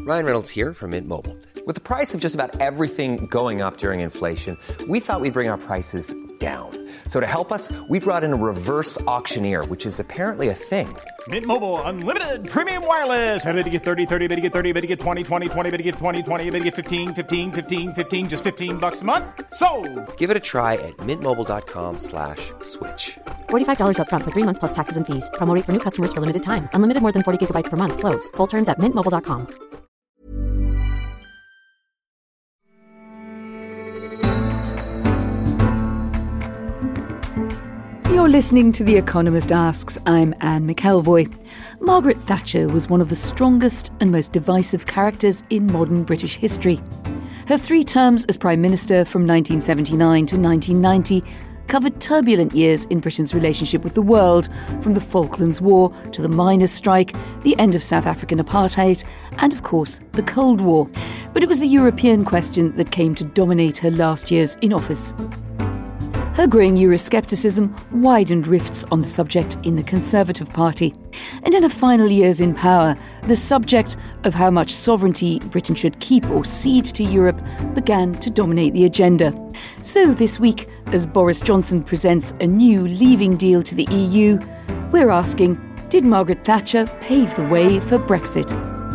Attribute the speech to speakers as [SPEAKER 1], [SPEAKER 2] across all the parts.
[SPEAKER 1] Ryan Reynolds here from Mint Mobile. With the price of just about everything going up during inflation, we thought we'd bring our prices down. So to help us, we brought in a reverse auctioneer, which is apparently a thing.
[SPEAKER 2] Mint Mobile Unlimited Premium Wireless. How to get 30, 30, bit to get 30, bit to get 20, 20, 20, bit to get 20, 20, bit to get 15, 15, 15, 15, just $15 a month? Sold!
[SPEAKER 1] Give it a try at mintmobile.com/switch.
[SPEAKER 3] $45 up front for 3 months plus taxes and fees. Promo rate for new customers for limited time. Unlimited more than 40 gigabytes per month. Slows full terms at mintmobile.com.
[SPEAKER 4] You're listening to The Economist Asks. I'm Anne McElvoy. Margaret Thatcher was one of the strongest and most divisive characters in modern British history. Her 3 terms as Prime Minister from 1979 to 1990 covered turbulent years in Britain's relationship with the world, from the Falklands War to the miners' strike, the end of South African apartheid, and of course the Cold War. But it was the European question that came to dominate her last years in office. Her growing Euroscepticism widened rifts on the subject in the Conservative Party. And in her final years in power, the subject of how much sovereignty Britain should keep or cede to Europe began to dominate the agenda. So this week, as Boris Johnson presents a new leaving deal to the EU, we're asking, did Margaret Thatcher pave the way for Brexit?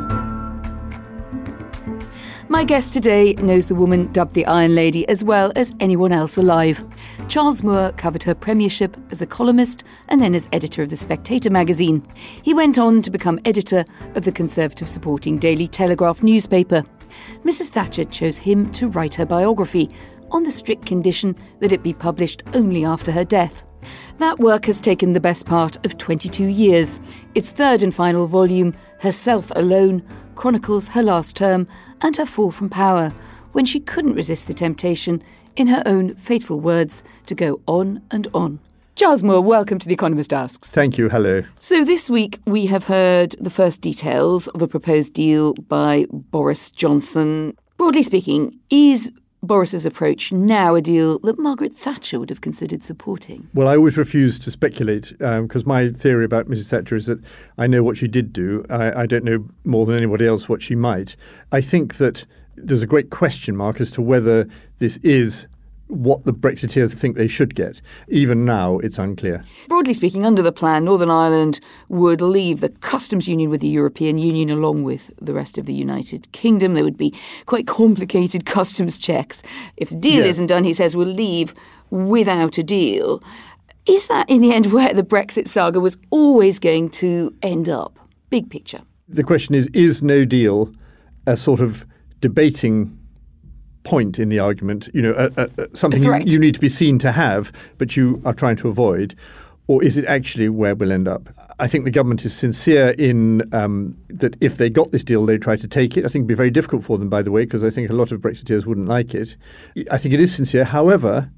[SPEAKER 4] My guest today knows the woman dubbed the Iron Lady as well as anyone else alive. Charles Moore covered her premiership as a columnist and then as editor of The Spectator magazine. He went on to become editor of the Conservative-supporting Daily Telegraph newspaper. Mrs. Thatcher chose him to write her biography, on the strict condition that it be published only after her death. That work has taken the best part of 22 years. Its third and final volume, Herself Alone, chronicles her last term and her fall from power, when she couldn't resist the temptation, in her own fateful words, to go on and on. Charles Moore, welcome to The Economist Asks.
[SPEAKER 5] Thank you. Hello.
[SPEAKER 4] So this week we have heard the first details of a proposed deal by Boris Johnson. Broadly speaking, is Boris's approach now a deal that Margaret Thatcher would have considered supporting?
[SPEAKER 5] Well, I always refuse to speculate because my theory about Mrs. Thatcher is that I know what she did do. I don't know more than anybody else what she might. I think that there's a great question mark as to whether this is what the Brexiteers think they should get. Even now, it's unclear.
[SPEAKER 4] Broadly speaking, under the plan, Northern Ireland would leave the customs union with the European Union along with the rest of the United Kingdom. There would be quite complicated customs checks. If the deal isn't done, he says, we'll leave without a deal. Is that, in the end, where the Brexit saga was always going to end up? Big picture.
[SPEAKER 5] The question is no deal a sort of debating point in the argument, something you need to be seen to have, but you are trying to avoid, or is it actually where we'll end up? I think the government is sincere in that if they got this deal, they'd try to take it. I think it would be very difficult for them, by the way, because I think a lot of Brexiteers wouldn't like it. I think it is sincere. However,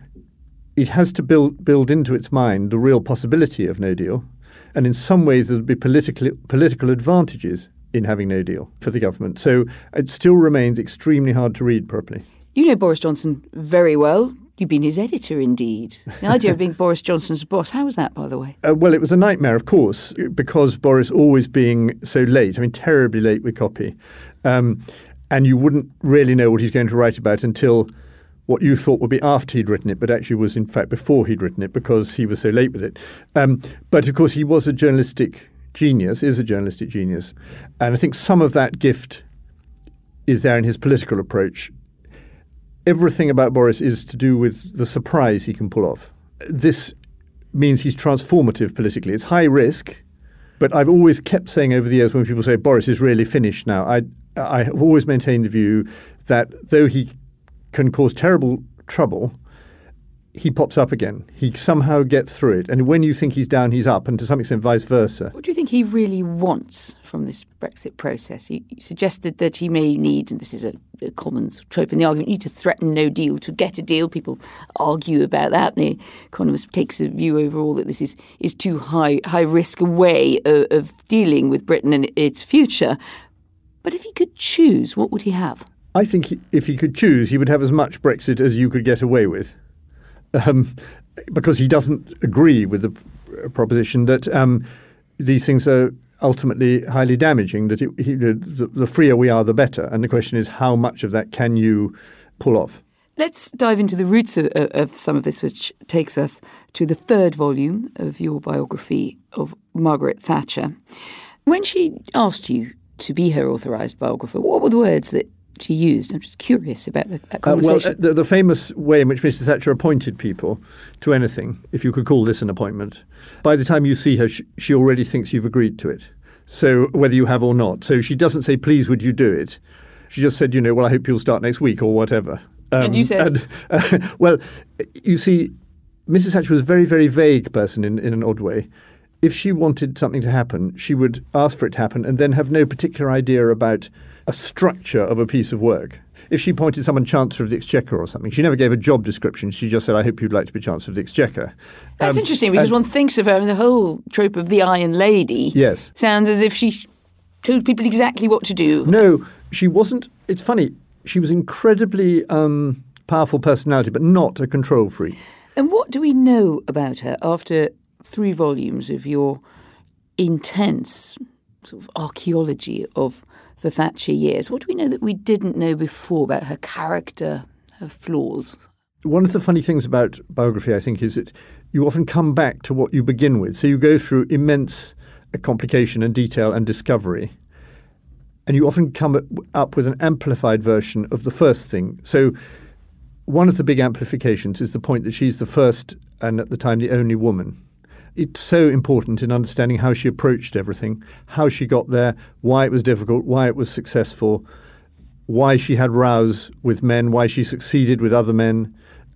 [SPEAKER 5] it has to build into its mind the real possibility of no deal. And in some ways, there would be political advantages in having no deal for the government. So it still remains extremely hard to read properly.
[SPEAKER 4] You know Boris Johnson very well. You've been his editor, indeed. The idea of being Boris Johnson's boss, how was that, by the way?
[SPEAKER 5] Well, it was a nightmare, of course, because Boris always being so late, terribly late with copy. And you wouldn't really know what he's going to write about until what you thought would be after he'd written it, but actually was, in fact, before he'd written it, because he was so late with it. But, of course, he was a journalistic genius. And I think some of that gift is there in his political approach. Everything about Boris is to do with the surprise he can pull off. This means he's transformative politically. It's high risk, but I've always kept saying over the years when people say Boris is really finished now, I have always maintained the view that though he can cause terrible trouble, he pops up again. He somehow gets through it. And when you think he's down, he's up, and to some extent vice versa.
[SPEAKER 4] What do you think he really wants from this Brexit process? He suggested that he may need, and this is a common trope in the argument, you need to threaten no deal to get a deal. People argue about that. The Economist takes a view overall that this is too high risk a way of dealing with Britain and its future. But if he could choose, what would he have?
[SPEAKER 5] I think if he could choose, he would have as much Brexit as you could get away with. Because he doesn't agree with the proposition that these things are ultimately highly damaging, that the freer we are, the better. And the question is, how much of that can you pull off?
[SPEAKER 4] Let's dive into the roots of some of this, which takes us to the third volume of your biography of Margaret Thatcher. When she asked you to be her authorised biographer, what were the words that she used? I'm just curious about that conversation.
[SPEAKER 5] The famous way in which Mrs. Thatcher appointed people to anything, if you could call this an appointment, by the time you see her, she already thinks you've agreed to it. So whether you have or not. So she doesn't say, please, would you do it? She just said, well, I hope you'll start next week or whatever.
[SPEAKER 4] And you said?
[SPEAKER 5] Well, you see, Mrs. Thatcher was a very, very vague person in an odd way. If she wanted something to happen, she would ask for it to happen and then have no particular idea about a structure of a piece of work. If she appointed someone Chancellor of the Exchequer or something, she never gave a job description. She just said, I hope you'd like to be Chancellor of the Exchequer.
[SPEAKER 4] That's interesting because one thinks of her, the whole trope of the Iron Lady sounds as if she told people exactly what to do.
[SPEAKER 5] No, she wasn't. It's funny. She was incredibly powerful personality, but not a control freak.
[SPEAKER 4] And what do we know about her after 3 volumes of your intense sort of archaeology of the Thatcher years? What do we know that we didn't know before about her character, her flaws?
[SPEAKER 5] One of the funny things about biography, I think, is that you often come back to what you begin with. So you go through immense complication and detail and discovery, and you often come up with an amplified version of the first thing. So one of the big amplifications is the point that she's the first and at the time the only woman. It's so important in understanding how she approached everything, how she got there, why it was difficult, why it was successful, why she had rows with men, why she succeeded with other men,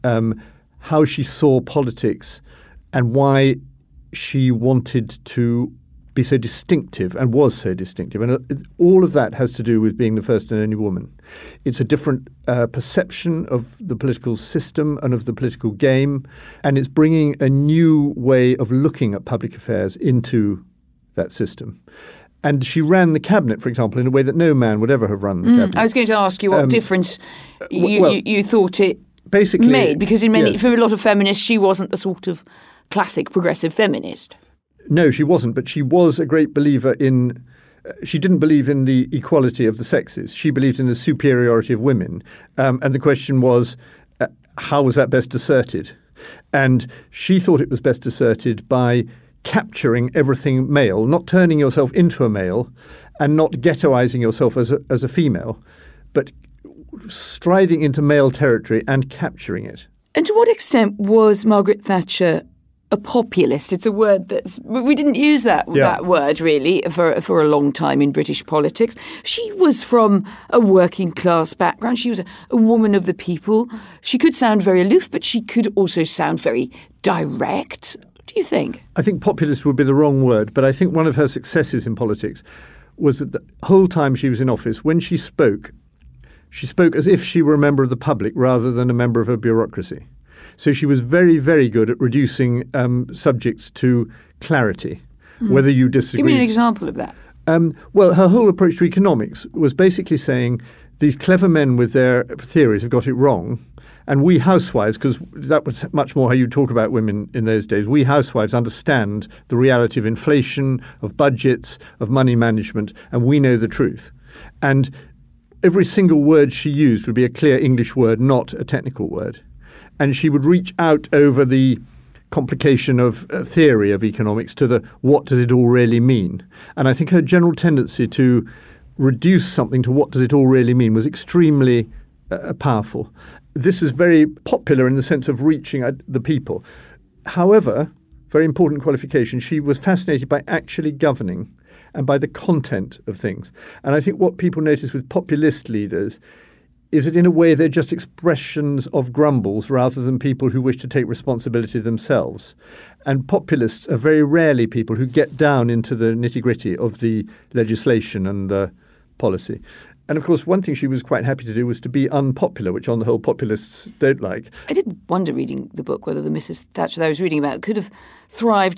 [SPEAKER 5] how she saw politics, and why she wanted to be so distinctive and was so distinctive. And all of that has to do with being the first and only woman. It's a different perception of the political system and of the political game, and it's bringing a new way of looking at public affairs into that system. And she ran the cabinet, for example, in a way that no man would ever have run the cabinet.
[SPEAKER 4] I was going to ask you what difference you thought it
[SPEAKER 5] basically
[SPEAKER 4] made, because for a lot of feminists, she wasn't the sort of classic progressive feminist.
[SPEAKER 5] No, she wasn't, but she was a great believer in she didn't believe in the equality of the sexes. She believed in the superiority of women. And the question was, how was that best asserted? And she thought it was best asserted by capturing everything male, not turning yourself into a male and not ghettoizing yourself as a female, but striding into male territory and capturing it.
[SPEAKER 4] And to what extent was Margaret Thatcher a populist? It's a word we didn't use that word really for a long time in British politics. She was from a working class background. She was a woman of the people. She could sound very aloof, but she could also sound very direct. What do you think? I
[SPEAKER 5] think populist would be the wrong word, but I think one of her successes in politics was that the whole time she was in office, when she spoke as if she were a member of the public rather than a member of a bureaucracy. So she was very, very good at reducing subjects to clarity, whether you disagree.
[SPEAKER 4] Give me an example of that.
[SPEAKER 5] Well, her whole approach to economics was basically saying these clever men with their theories have got it wrong. And we housewives, because that was much more how you talk about women in those days, we housewives understand the reality of inflation, of budgets, of money management, and we know the truth. And every single word she used would be a clear English word, not a technical word. And she would reach out over the complication of theory of economics to the what does it all really mean. And I think her general tendency to reduce something to what does it all really mean was extremely powerful. This is very popular in the sense of reaching the people. However, very important qualification, she was fascinated by actually governing and by the content of things. And I think what people notice with populist leaders is that in a way they're just expressions of grumbles rather than people who wish to take responsibility themselves. And populists are very rarely people who get down into the nitty-gritty of the legislation and the policy. And of course, one thing she was quite happy to do was to be unpopular, which on the whole populists don't like.
[SPEAKER 4] I did wonder reading the book whether the Mrs. Thatcher that I was reading about could have thrived as a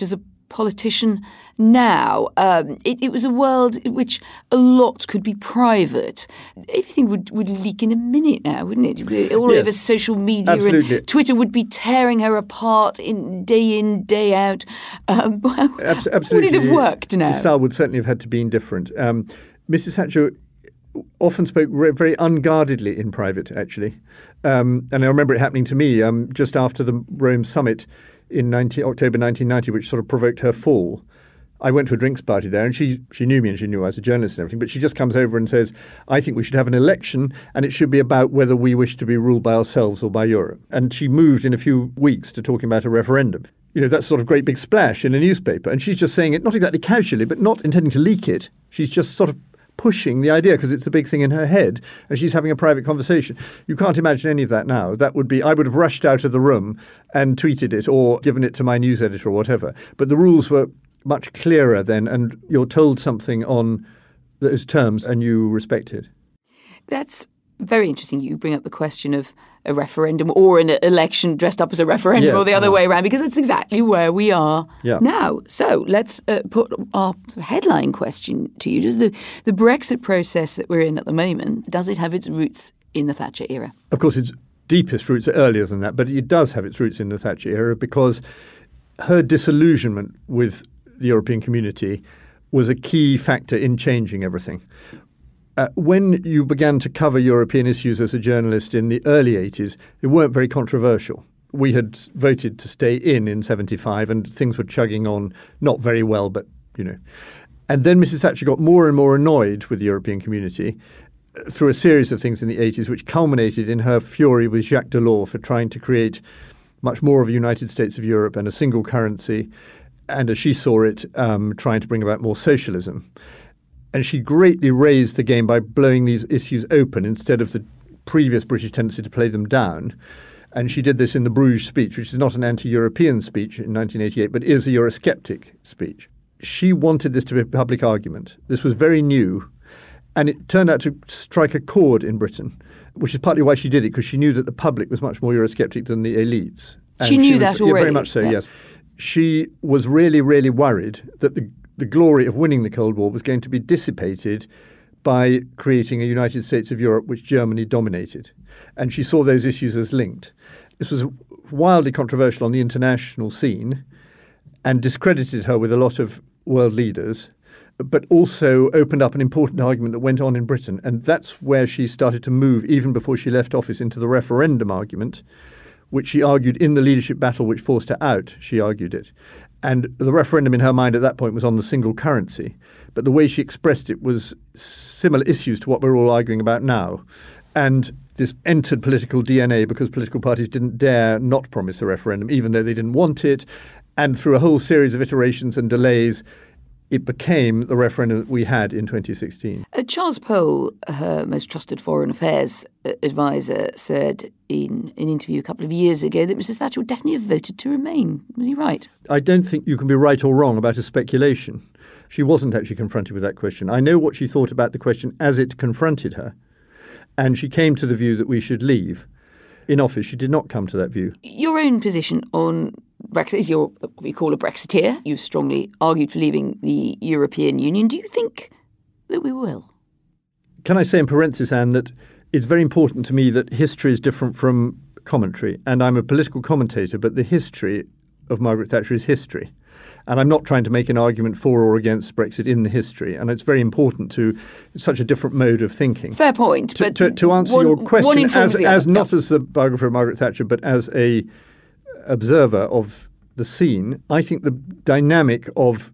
[SPEAKER 4] politician now. It was a world in which a lot could be private. Everything would leak in a minute now, wouldn't it? All over social media.
[SPEAKER 5] Absolutely.
[SPEAKER 4] And Twitter would be tearing her apart in, day out.
[SPEAKER 5] Absolutely.
[SPEAKER 4] Would it have worked now?
[SPEAKER 5] The style would certainly have had to be different. Mrs. Thatcher often spoke very unguardedly in private, actually. And I remember it happening to me just after the Rome summit in October 1990, which sort of provoked her fall. I went to a drinks party there, and she knew me, and she knew I was a journalist and everything, but she just comes over and says, I think we should have an election, and it should be about whether we wish to be ruled by ourselves or by Europe. And she moved in a few weeks to talking about a referendum. You know, that's sort of great big splash in a newspaper. And she's just saying it, not exactly casually, but not intending to leak it. She's just sort of pushing the idea because it's the big thing in her head, and she's having a private conversation. You can't imagine any of that now. That would be, I would have rushed out of the room and tweeted it or given it to my news editor or whatever. But the rules were much clearer then, and you're told something on those terms and you respect it.
[SPEAKER 4] That's very interesting. You bring up the question of a referendum or an election dressed up as a referendum or the other way around, because that's exactly where we are now. So let's put our headline question to you. Does the Brexit process that we're in at the moment, does it have its roots in the Thatcher era?
[SPEAKER 5] Of course, its deepest roots are earlier than that, but it does have its roots in the Thatcher era because her disillusionment with the European community was a key factor in changing everything. When you began to cover European issues as a journalist in the early 80s, they weren't very controversial. We had voted to stay in 75 and things were chugging on, not very well, but, you know. And then Mrs. Thatcher got more and more annoyed with the European community through a series of things in the 80s, which culminated in her fury with Jacques Delors for trying to create much more of a United States of Europe and a single currency, and as she saw it, trying to bring about more socialism. And she greatly raised the game by blowing these issues open instead of the previous British tendency to play them down. And she did this in the Bruges speech, which is not an anti-European speech in 1988, but is a Eurosceptic speech. She wanted this to be a public argument. This was very new. And it turned out to strike a chord in Britain, which is partly why she did it, because she knew that the public was much more Eurosceptic than the elites. And
[SPEAKER 4] she knew that already.
[SPEAKER 5] Yeah, very much so, yes. She was really, really worried that the glory of winning the Cold War was going to be dissipated by creating a United States of Europe which Germany dominated. And she saw those issues as linked. This was wildly controversial on the international scene and discredited her with a lot of world leaders, but also opened up an important argument that went on in Britain. And that's where she started to move, even before she left office, into the referendum argument, which she argued in the leadership battle which forced her out. She argued it. And the referendum in her mind at that point was on the single currency. But the way she expressed it was similar issues to what we're all arguing about now. And this entered political DNA because political parties didn't dare not promise a referendum, even though they didn't want it. And through a whole series of iterations and delays, it became the referendum that we had in 2016.
[SPEAKER 4] Charles Pole, her most trusted foreign affairs advisor, said in an interview a couple of years ago that Mrs. Thatcher would definitely have voted to remain. Was he right?
[SPEAKER 5] I don't think you can be right or wrong about a speculation. She wasn't actually confronted with that question. I know what she thought about the question as it confronted her, and she came to the view that we should leave. In office, she did not come to that view.
[SPEAKER 4] Your own position on Brexit is you're what we call a Brexiteer. You strongly argued for leaving the European Union. Do you think that we will?
[SPEAKER 5] Can I say in parenthesis, Anne, that it's very important to me that history is different from commentary. And I'm a political commentator, but the history of Margaret Thatcher is history. And I'm not trying to make an argument for or against Brexit in the history. And it's very important to such a different mode of thinking.
[SPEAKER 4] Fair point.
[SPEAKER 5] To answer your question, as not as the biographer of Margaret Thatcher, but as a observer of the scene, I think the dynamic of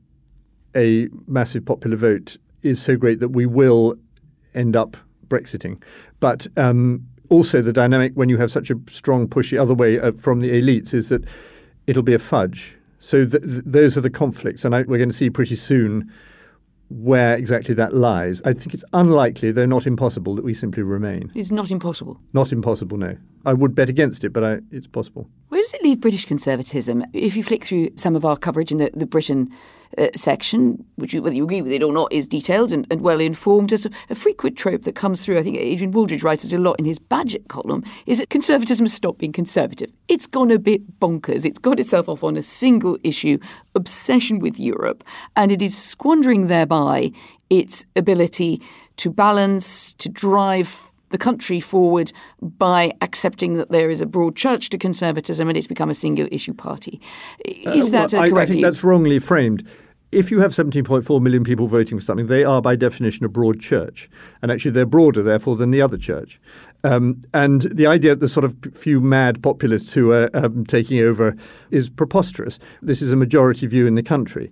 [SPEAKER 5] a massive popular vote is so great that we will end up Brexiting. But also the dynamic when you have such a strong push the other way from the elites is that it'll be a fudge. So those are the conflicts, and we're going to see pretty soon where exactly that lies. I think it's unlikely, though not impossible, that we simply remain.
[SPEAKER 4] It's not impossible?
[SPEAKER 5] Not impossible, no. I would bet against it, but it's possible.
[SPEAKER 4] Where does it leave British conservatism? If you flick through some of our coverage in the Britain section, which, whether you agree with it or not, is detailed and well informed. There's a frequent trope that comes through, I think Adrian Wooldridge writes it a lot in his Badgett column, is that conservatism has stopped being conservative. It's gone a bit bonkers. It's got itself off on a single issue obsession with Europe, and it is squandering thereby its ability to balance, to drive the country forward by accepting that there is a broad church to conservatism and it's become a single issue party. Is that correct?
[SPEAKER 5] I think that's wrongly framed. If you have 17.4 million people voting for something, they are by definition a broad church. And actually they're broader, therefore, than the other church. And the idea that the sort of few mad populists who are taking over is preposterous. This is a majority view in the country.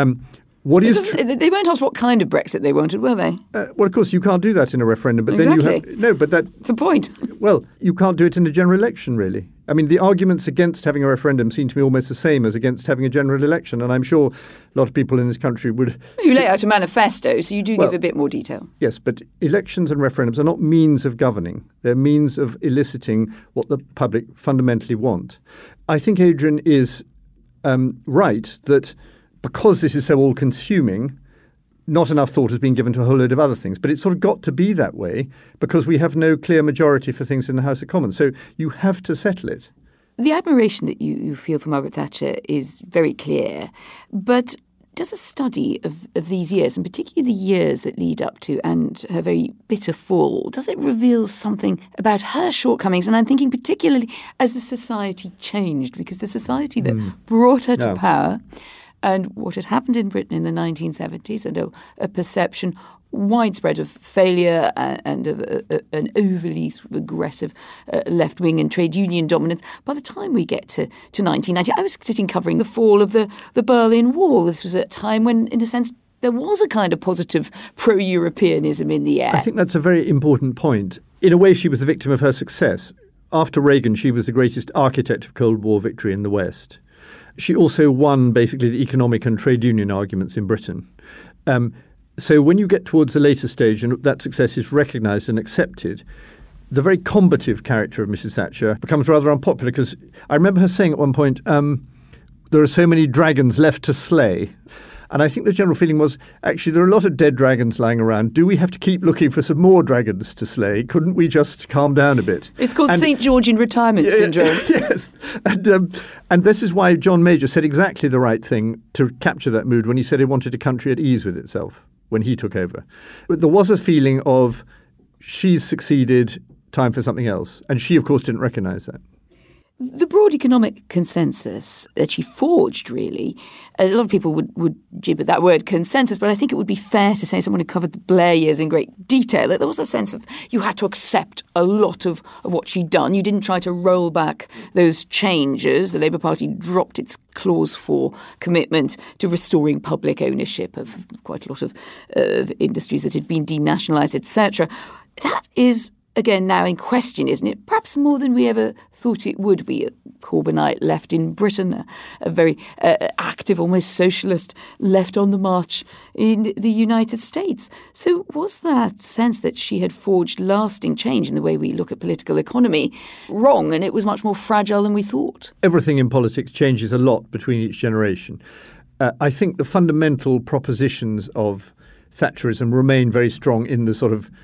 [SPEAKER 4] They weren't asked what kind of Brexit they wanted, were they?
[SPEAKER 5] Well, of course, you can't do that in a referendum. But
[SPEAKER 4] exactly.
[SPEAKER 5] Then you have no. But that's
[SPEAKER 4] the point.
[SPEAKER 5] Well, you can't do it in a general election, really. I mean, the arguments against having a referendum seem to me almost the same as against having a general election. And I'm sure a lot of people in this country would.
[SPEAKER 4] You lay out a manifesto, so you do give a bit more detail. Yes,
[SPEAKER 5] but elections and referendums are not means of governing. They're means of eliciting what the public fundamentally want. I think Adrian is right that because this is so all-consuming, not enough thought has been given to a whole load of other things. But it's sort of got to be that way because we have no clear majority for things in the House of Commons. So you have to settle it.
[SPEAKER 4] The admiration that you feel for Margaret Thatcher is very clear. But does a study of these years, and particularly the years that lead up to and her very bitter fall, does it reveal something about her shortcomings? And I'm thinking particularly as the society changed, because the society that brought her to power and what had happened in Britain in the 1970s and a perception widespread of failure and of an overly aggressive left-wing and trade union dominance. By the time we get to 1990, I was sitting covering the fall of the Berlin Wall. This was a time when, in a sense, there was a kind of positive pro-Europeanism in the air.
[SPEAKER 5] I think that's a very important point. In a way, she was the victim of her success. After Reagan, she was the greatest architect of Cold War victory in the West. She also won basically the economic and trade union arguments in Britain. So when you get towards the later stage and that success is recognised and accepted, the very combative character of Mrs. Thatcher becomes rather unpopular because I remember her saying at one point, there are so many dragons left to slay. And I think the general feeling was, actually, there are a lot of dead dragons lying around. Do we have to keep looking for some more dragons to slay? Couldn't we just calm down a bit?
[SPEAKER 4] It's called St. George in retirement syndrome.
[SPEAKER 5] Yes. And this is why John Major said exactly the right thing to capture that mood when he said he wanted a country at ease with itself when he took over. But there was a feeling of she's succeeded, time for something else. And she, of course, didn't recognise that.
[SPEAKER 4] The broad economic consensus that she forged, really, a lot of people would jib at that word consensus, but I think it would be fair to say, someone who covered the Blair years in great detail, that there was a sense of you had to accept a lot of what she'd done. You didn't try to roll back those changes. The Labour Party dropped its clause 4 commitment to restoring public ownership of quite a lot of industries that had been denationalised, etc. That is, again, now in question, isn't it? Perhaps more than we ever thought it would be. A Corbynite left in Britain, a very active, almost socialist left on the march in the United States. So was that sense that she had forged lasting change in the way we look at political economy wrong, and it was much more fragile than we thought?
[SPEAKER 5] Everything in politics changes a lot between each generation. I think the fundamental propositions of Thatcherism remain very strong in the sort of,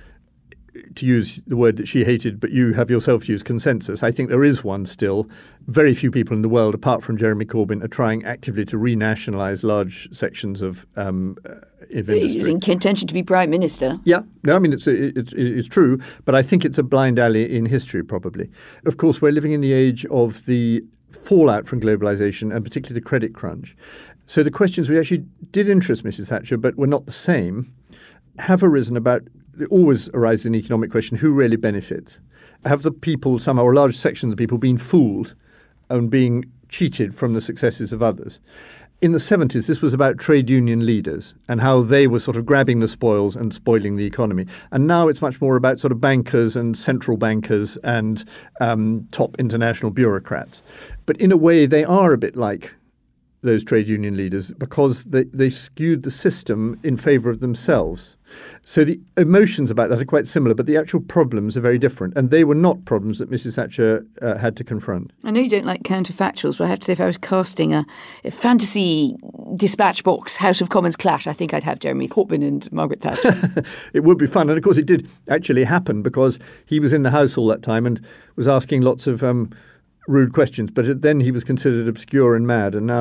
[SPEAKER 5] to use the word that she hated, but you have yourself used, consensus. I think there is one still. Very few people in the world, apart from Jeremy Corbyn, are trying actively to renationalise large sections of industry.
[SPEAKER 4] He's in contention to be Prime Minister.
[SPEAKER 5] Yeah. No, I mean, it's true, but I think it's a blind alley in history, probably. Of course, we're living in the age of the fallout from globalisation and particularly the credit crunch. So the questions which actually did interest Mrs. Thatcher, but were not the same, have arisen about. It always arises an economic question, who really benefits? Have the people somehow, or a large section of the people, been fooled and being cheated from the successes of others? In the 70s, this was about trade union leaders and how they were sort of grabbing the spoils and spoiling the economy. And now it's much more about sort of bankers and central bankers and top international bureaucrats. But in a way, they are a bit like those trade union leaders, because they skewed the system in favour of themselves. So the emotions about that are quite similar, but the actual problems are very different. And they were not problems that Mrs. Thatcher had to confront.
[SPEAKER 4] I know you don't like counterfactuals, but I have to say if I was casting a fantasy dispatch box House of Commons clash, I think I'd have Jeremy Corbyn and Margaret Thatcher.
[SPEAKER 5] It would be fun. And of course it did actually happen, because he was in the House all that time and was asking lots of rude questions. But then he was considered obscure and mad. And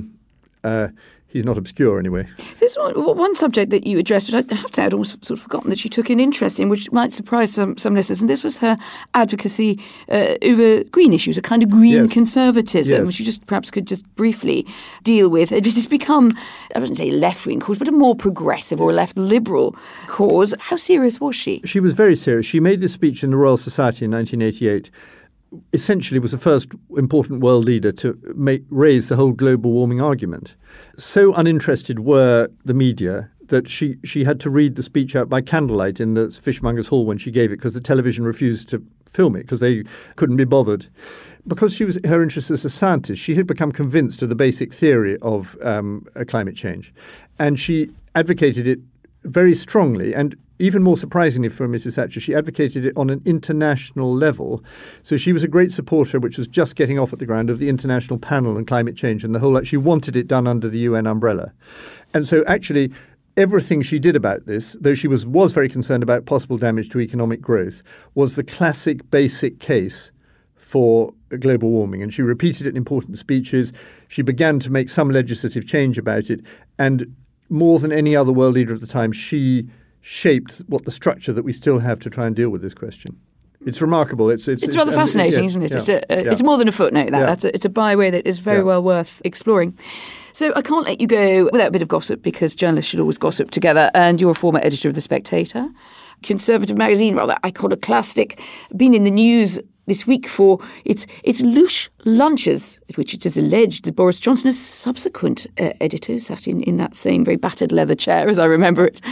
[SPEAKER 5] now he's not obscure anyway.
[SPEAKER 4] There's one subject that you addressed, which I have to say I'd almost sort of forgotten that she took an interest in, which might surprise some listeners, and this was her advocacy over green issues, a kind of green conservatism, which you just perhaps could just briefly deal with. It has become, I wouldn't say left-wing cause, but a more progressive or left-liberal cause. How serious was she?
[SPEAKER 5] She was very serious. She made this speech in the Royal Society in 1988. Essentially was the first important world leader to raise the whole global warming argument. So uninterested were the media that she had to read the speech out by candlelight in the Fishmongers' Hall when she gave it, because the television refused to film it because they couldn't be bothered. Because her interest as a scientist, she had become convinced of the basic theory of climate change. And she advocated it very strongly, and even more surprisingly for Mrs. Thatcher, she advocated it on an international level. So she was a great supporter, which was just getting off at the ground, of the International Panel on Climate Change and the whole. She wanted it done under the UN umbrella. And so actually everything she did about this, though she was very concerned about possible damage to economic growth, was the classic basic case for global warming. And she repeated it in important speeches. She began to make some legislative change about it. And more than any other world leader of the time, she shaped the structure that we still have to try and deal with this question. It's remarkable. It's
[SPEAKER 4] rather fascinating, isn't it?
[SPEAKER 5] Yeah,
[SPEAKER 4] it's more than a footnote. It's a byway that is very well worth exploring. So I can't let you go without a bit of gossip, because journalists should always gossip together. And you're a former editor of The Spectator, conservative magazine, rather iconoclastic, been in the news this week for its louche lunches, which it is alleged that Boris Johnson, a subsequent editor, sat in that same very battered leather chair, as I remember it,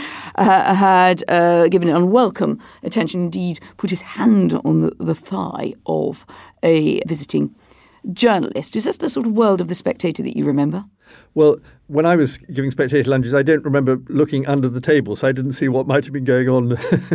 [SPEAKER 4] had given it unwelcome attention, indeed put his hand on the thigh of a visiting journalist. Is that the sort of world of The Spectator that you remember?
[SPEAKER 5] Well, when I was giving Spectator lunches, I don't remember looking under the table, so I didn't see what might have been going on.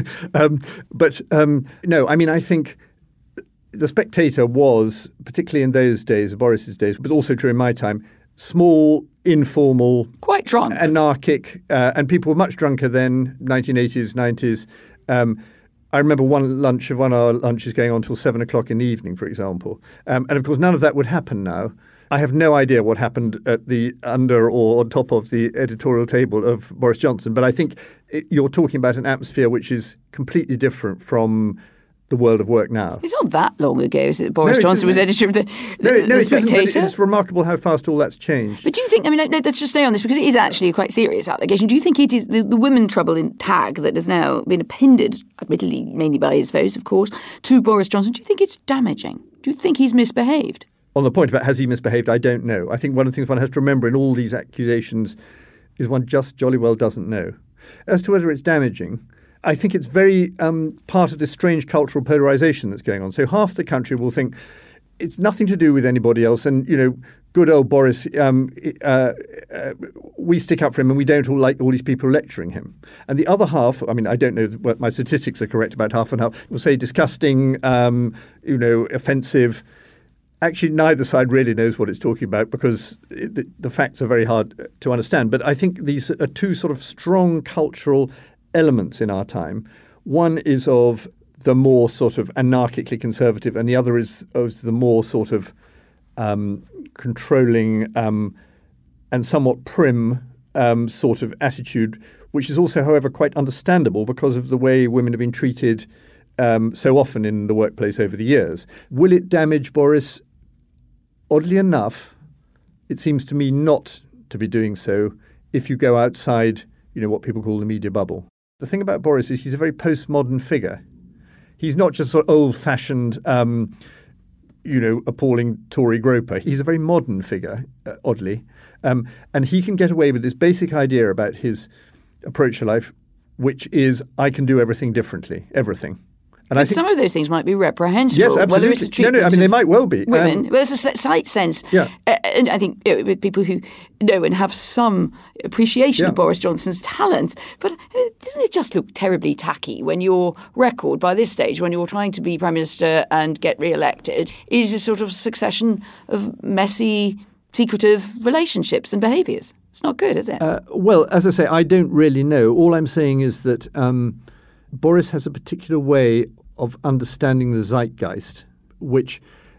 [SPEAKER 5] No, I mean, I think The Spectator was, particularly in those days, Boris's days, but also true in my time, small, informal,
[SPEAKER 4] quite drunk,
[SPEAKER 5] anarchic, and people were much drunker then, 1980s, 90s. I remember one of our lunches going on till 7 o'clock in the evening, for example. And of course, none of that would happen now. I have no idea what happened at the under or on top of the editorial table of Boris Johnson, but I think you're talking about an atmosphere which is completely different from the world of work now.
[SPEAKER 4] It's not that long ago, is it? Boris Johnson was editor of the Spectator.
[SPEAKER 5] It's remarkable how fast all that's changed.
[SPEAKER 4] But do you think, let's just stay on this, because it is actually a quite serious allegation. Do you think it is the women trouble in tag that has now been appended, admittedly mainly by his foes, of course, to Boris Johnson? Do you think it's damaging? Do you think he's misbehaved?
[SPEAKER 5] On the point about has he misbehaved, I don't know. I think one of the things one has to remember in all these accusations is one just jolly well doesn't know. As to whether it's damaging, I think it's very part of this strange cultural polarisation that's going on. So half the country will think it's nothing to do with anybody else, and, good old Boris, we stick up for him and we don't all like all these people lecturing him. And the other half, I don't know what my statistics are correct about half and half, will say disgusting, offensive. Actually, neither side really knows what it's talking about, because the facts are very hard to understand. But I think these are two sort of strong cultural elements in our time. One is of the more sort of anarchically conservative, and the other is of the more sort of controlling and somewhat prim sort of attitude, which is also, however, quite understandable because of the way women have been treated so often in the workplace over the years. Will it damage Boris? Oddly enough, it seems to me not to be doing so if you go outside, what people call the media bubble. The thing about Boris is he's a very postmodern figure. He's not just sort of old-fashioned, appalling Tory groper. He's a very modern figure, oddly. And he can get away with this basic idea about his approach to life, which is, I can do everything differently, everything. And
[SPEAKER 4] but some of those things might be reprehensible.
[SPEAKER 5] Yes, absolutely.
[SPEAKER 4] Whether it's a treatment
[SPEAKER 5] no, I mean, they might well be.
[SPEAKER 4] Women. Well, there's a slight sense.
[SPEAKER 5] Yeah.
[SPEAKER 4] And I think with people who know and have some appreciation of Boris Johnson's talents, but doesn't it just look terribly tacky when your record, by this stage, when you're trying to be Prime Minister and get re-elected, is a sort of succession of messy, secretive relationships and behaviours? It's not good, is it?
[SPEAKER 5] Well, as I say, I don't really know. All I'm saying is that Boris has a particular way of understanding the zeitgeist, which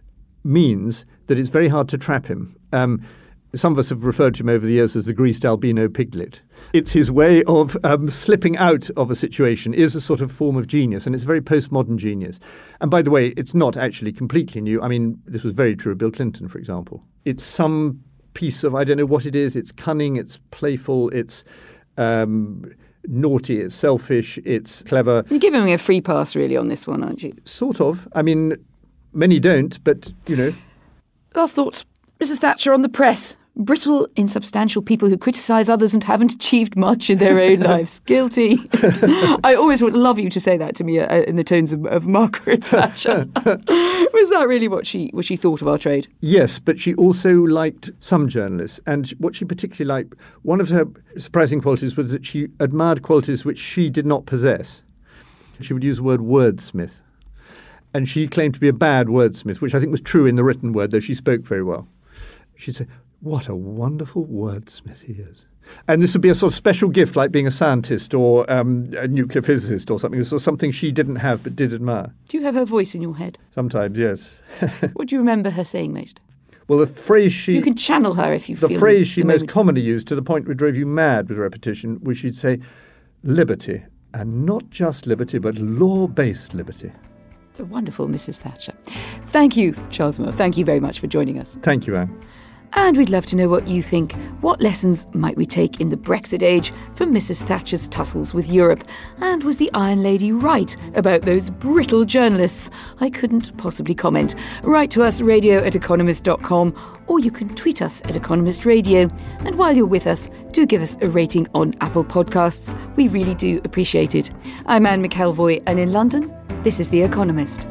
[SPEAKER 5] means that it's very hard to trap him. Some of us have referred to him over the years as the greased albino piglet. It's his way of slipping out of a situation is a sort of form of genius, and it's very postmodern genius. And by the way, it's not actually completely new. I mean, this was very true of Bill Clinton, for example. It's some piece of, I don't know what it is, it's cunning, it's playful, it's naughty, it's selfish, it's clever.
[SPEAKER 4] You're giving me a free pass, really, on this one, aren't you?
[SPEAKER 5] Sort of. I mean, many don't, but, you know.
[SPEAKER 4] Last thoughts. Mrs. Thatcher on the press. Brittle, insubstantial people who criticise others and haven't achieved much in their own lives. Guilty. I always would love you to say that to me in the tones of Margaret Thatcher. Was that really what she thought of our trade?
[SPEAKER 5] Yes, but she also liked some journalists. And what she particularly liked, one of her surprising qualities was that she admired qualities which she did not possess. She would use the word wordsmith. And she claimed to be a bad wordsmith, which I think was true in the written word, though she spoke very well. She'd say, "What a wonderful wordsmith he is." And this would be a sort of special gift, like being a scientist or a nuclear physicist or something. It was something she didn't have but did admire.
[SPEAKER 4] Do you have her voice in your head?
[SPEAKER 5] Sometimes, yes.
[SPEAKER 4] What do you remember her saying most?
[SPEAKER 5] Well, the phrase she...
[SPEAKER 4] You can channel her if you feel...
[SPEAKER 5] The phrase she most commonly used, to the point it drove you mad with repetition, was she'd say, liberty. And not just liberty, but law-based liberty.
[SPEAKER 4] It's a wonderful Mrs. Thatcher. Thank you, Charles Moore. Thank you very much for joining us.
[SPEAKER 5] Thank you, Anne.
[SPEAKER 4] And we'd love to know what you think. What lessons might we take in the Brexit age from Mrs. Thatcher's tussles with Europe? And was the Iron Lady right about those brittle journalists? I couldn't possibly comment. Write to us, radio@economist.com, or you can tweet us at Economist Radio. And while you're with us, do give us a rating on Apple Podcasts. We really do appreciate it. I'm Anne McElvoy, and in London, this is The Economist.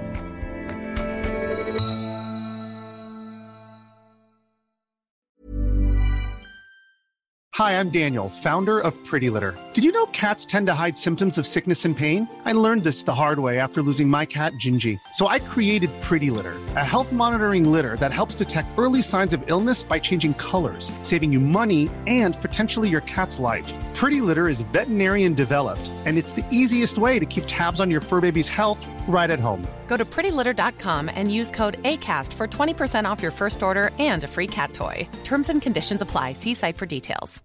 [SPEAKER 6] Hi, I'm Daniel, founder of Pretty Litter. Did you know cats tend to hide symptoms of sickness and pain? I learned this the hard way after losing my cat, Gingy. So I created Pretty Litter, a health monitoring litter that helps detect early signs of illness by changing colors, saving you money and potentially your cat's life. Pretty Litter is veterinarian developed, and it's the easiest way to keep tabs on your fur baby's health right at home.
[SPEAKER 7] Go to prettylitter.com and use code ACAST for 20% off your first order and a free cat toy. Terms and conditions apply. See site for details.